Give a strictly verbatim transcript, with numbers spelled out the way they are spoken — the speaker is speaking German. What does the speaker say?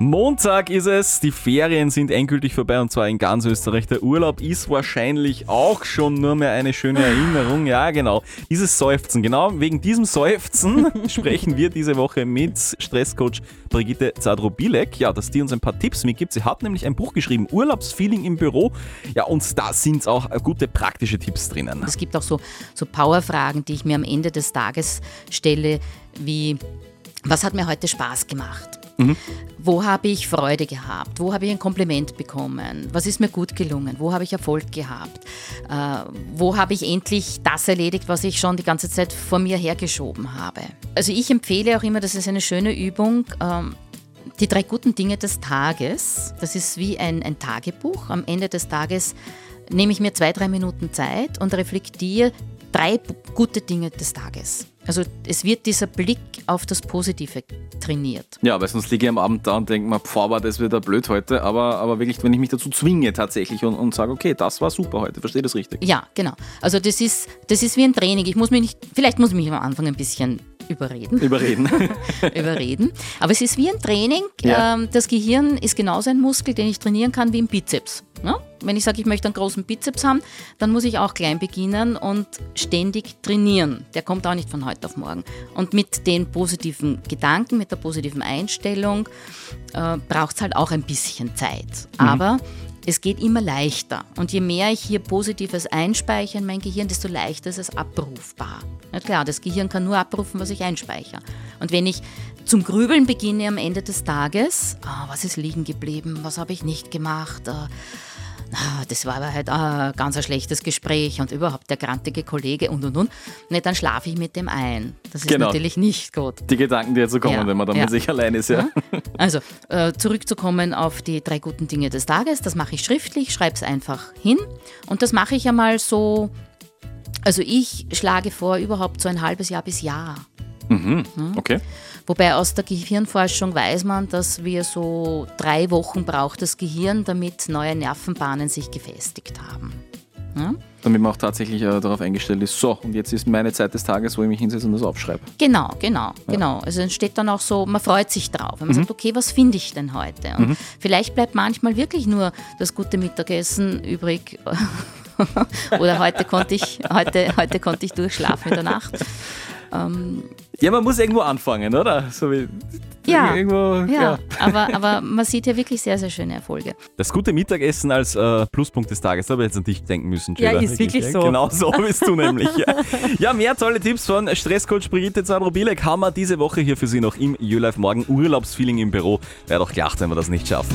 Montag ist es, die Ferien sind endgültig vorbei und zwar in ganz Österreich. Der Urlaub ist wahrscheinlich auch schon nur mehr eine schöne Erinnerung. Ja, genau. Dieses Seufzen, genau wegen diesem Seufzen sprechen wir diese Woche mit Stresscoach Brigitte Zadrobilek. Ja, dass die uns ein paar Tipps mitgibt. Sie hat nämlich ein Buch geschrieben, Urlaubsfeeling im Büro. Ja, und da sind auch gute praktische Tipps drinnen. Es gibt auch so, so Powerfragen, die ich mir am Ende des Tages stelle, wie: Was hat mir heute Spaß gemacht? Mhm. Wo habe ich Freude gehabt? Wo habe ich ein Kompliment bekommen? Was ist mir gut gelungen? Wo habe ich Erfolg gehabt? Äh, wo habe ich endlich das erledigt, was ich schon die ganze Zeit vor mir hergeschoben habe? Also ich empfehle auch immer, das ist eine schöne Übung, ähm, die drei guten Dinge des Tages. Das ist wie ein, ein Tagebuch. Am Ende des Tages nehme ich mir zwei, drei Minuten Zeit und reflektiere drei gute Dinge des Tages. Also es wird dieser Blick auf das Positive trainiert. Ja, weil sonst liege ich am Abend da und denke mir, pf, war das wieder blöd heute. Aber, aber wirklich, wenn ich mich dazu zwinge tatsächlich und, und sage, okay, das war super heute, verstehe das richtig? Ja, genau. Also das ist, das ist wie ein Training. Ich muss mich nicht, vielleicht muss ich mich am Anfang ein bisschen überreden. Überreden. Überreden. Aber es ist wie ein Training. Ja. Das Gehirn ist genauso ein Muskel, den ich trainieren kann wie ein Bizeps. Ja? Wenn ich sage, ich möchte einen großen Bizeps haben, dann muss ich auch klein beginnen und ständig trainieren. Der kommt auch nicht von heute auf morgen. Und mit den positiven Gedanken, mit der positiven Einstellung äh, braucht es halt auch ein bisschen Zeit. Mhm. Aber es geht immer leichter. Und je mehr ich hier Positives einspeichere in mein Gehirn, desto leichter ist es abrufbar. Na klar, das Gehirn kann nur abrufen, was ich einspeichere. Und wenn ich zum Grübeln beginne am Ende des Tages, ah, was ist liegen geblieben, was habe ich nicht gemacht, ah, das war aber halt ah, ganz ein schlechtes Gespräch und überhaupt der grantige Kollege und und und. Ne, dann schlafe ich mit dem ein. Das ist genau. Natürlich nicht gut. Die Gedanken, die jetzt so kommen, ja, wenn man dann ja. mit sich allein ist. Ja. Also äh, zurückzukommen auf die drei guten Dinge des Tages, das mache ich schriftlich, schreibe es einfach hin und das mache ich einmal so, also ich schlage vor, überhaupt so ein halbes Jahr bis Jahr. Mhm. Okay. Wobei aus der Gehirnforschung weiß man, dass wir so drei Wochen braucht das Gehirn, damit neue Nervenbahnen sich gefestigt haben. Ja? Damit man auch tatsächlich äh, darauf eingestellt ist, so, und jetzt ist meine Zeit des Tages, wo ich mich hinsetze und das aufschreibe. Genau, genau, ja. genau. Also es entsteht dann auch so, man freut sich drauf. Wenn man mhm. sagt, okay, was finde ich denn heute? Und mhm. vielleicht bleibt manchmal wirklich nur das gute Mittagessen übrig. Oder heute konnte ich, heute, heute konnte ich durchschlafen in der Nacht. Ähm, ja, man muss irgendwo anfangen, oder? So wie ja, irgendwo, ja, ja. Aber, aber man sieht ja wirklich sehr, sehr schöne Erfolge. Das gute Mittagessen als äh, Pluspunkt des Tages, da habe ich jetzt an dich denken müssen. Ja, ist wirklich so. Genau so bist du nämlich. Ja. ja, mehr tolle Tipps von Stresscoach Brigitte Zadrobilek haben wir diese Woche hier für Sie noch im YouLife Morgen. Urlaubsfeeling im Büro. Wäre doch klar, wenn wir das nicht schaffen.